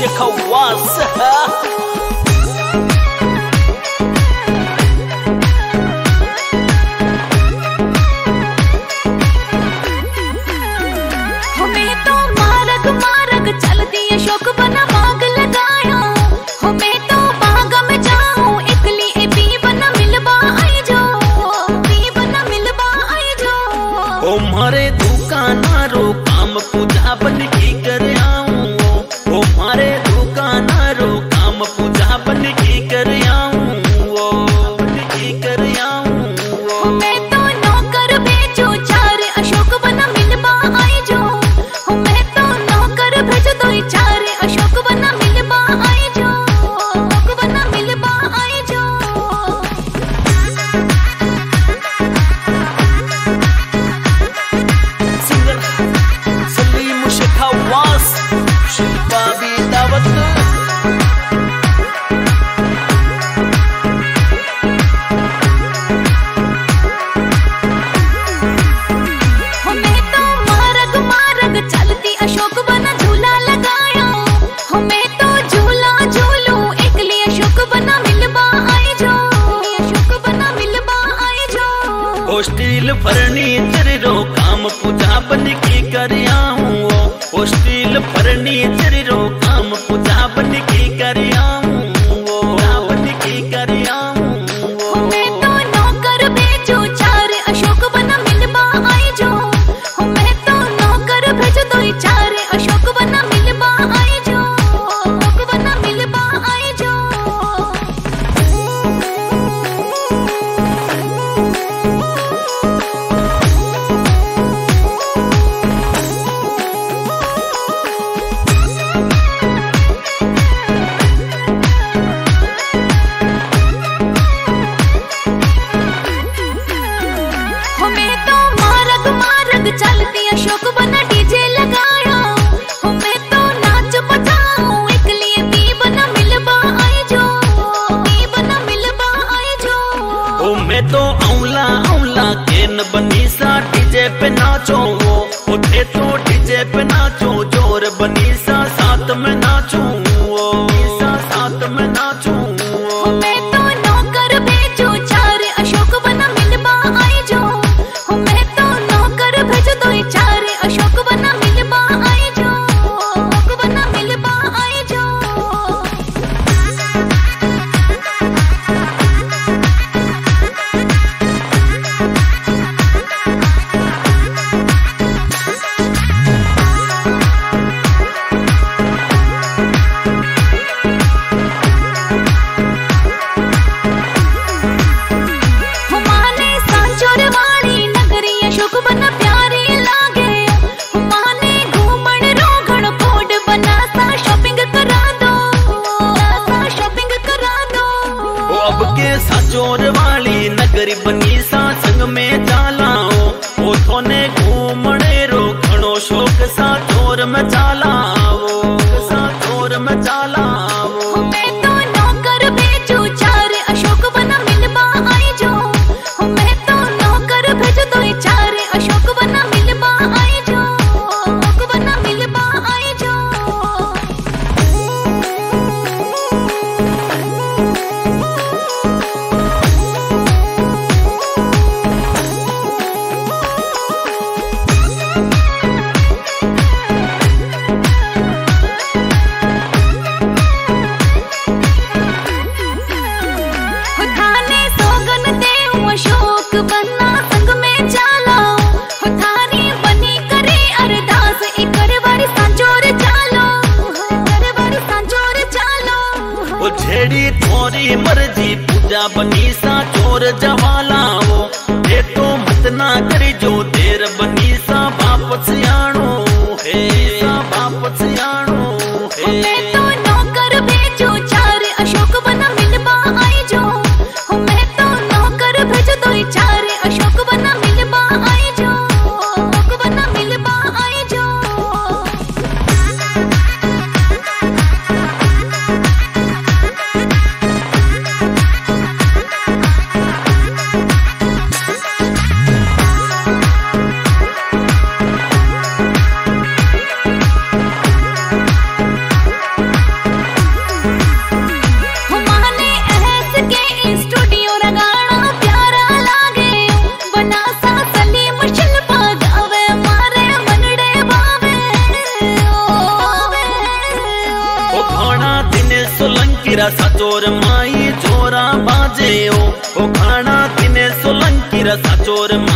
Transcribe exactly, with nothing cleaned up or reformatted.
खवास हमें तो मारग मारग चलती अशोक बना बाग लगाया हमें तो बाग में जाऊं इकली ए पी बना मिलबा आई जो पी बना मिलबा आई जो ओ मारे दुकानारो काम पूजा बन की कर आऊं ओ मारे दुकानारो काम पूजा बन की कर आऊं ओ बन की कर आऊं मैं तो नौकर भेजो चार अशोक बना मिलबा आई जो मैं तो नौकर भेज दो चार अशोक बना मिलबा आई जो अशोक बना मिलबा आई जो सिंगर सलीम शेखवास शिल्पा भी दावत हमें तो मारग मारग चलती अशोक बना झूला लगाया हमें तो झूला झूलू एकली अशोक बना मिलबा आई जो अशोक बना मिलबा आई जो ओ स्टील फर्नीचर रो काम पूजा बन की कर आऊं ओ स्टील फर्नीचर रो काम पूजा बन की कर आऊं ओ बन की कर आऊं मैं तो नौकर भेजो चार अशोक बना मिलबा आई जो मैं तो नौकर भेज दो चार अशोक बना मिलबा आई जो अशोक बना मिलबा आई जो हमें तो मारग मारग चलती अशोक बना डीजे लगाया हमें तो नाच बजाऊं एकली पी बना मिलबा आई जो पी बना मिलबा आई जो ओ मैं तो औला औला केन बनी सा डीजे पे नाचो ओ थे तो डीजे पे नाचो जोर बनी सा साथ में नाचो ओ सा साथ में नाचो मैं तो नौकर भेजो चार अशोक बना मिलबा आई जो मैं तो नौकर भेज दो चार अशोक बना मिलबा आई जो अशोक बना मिलबा आई जो हमारे सांचोर वाली नगरी अशोक बना प्यारी लागे हमारे घूमन रोगण कोड बना सा शॉपिंग करा दो सा शॉपिंग करा दो ओ अब के साचोर वाली नगरी बनी सा संग में चालाओ ओ थोने घूमने रो घणो शौक सा चोर में चालाओ सा चोर में चालाओ मैं तो नौकर भेजो चार अशोक बना मिलबा आई जो मैं तो नौकर भेज दो चार अशोक बना मिलबा आई जो अशोक बना मिलबा आई जो थाने सोगन देऊं अशोक बना संग में चालो थारी बनी करे अरदास इकर बारी सांचोर चालो इकर बारी सांचोर चालो ओ झेड़ी थोरी मर्जी पूजा बनी सा चोर जवालाओ ये तो मत ना करी जो देर बनी सा वापस आनो है सा वापस आनो मैं है तो नौकर भेजो चार अशोक बना मिलबा आई जो मैं तो नौकर भेज दो चार अशोक बना मिलबा आई जो अशोक बना मिलबा आई जो चोर माई चोरा बाजे ओ ओ खाना तिने सोलंकी रसा चोर